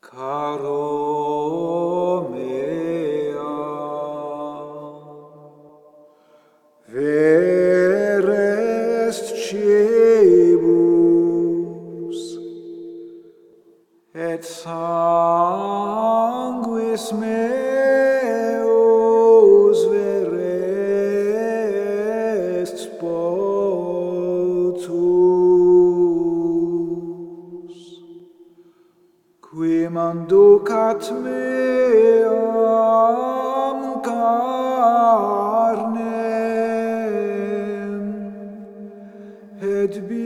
caro mea, verest cebus, et sanguis meus verest spostus, qui manducat meam carnem, et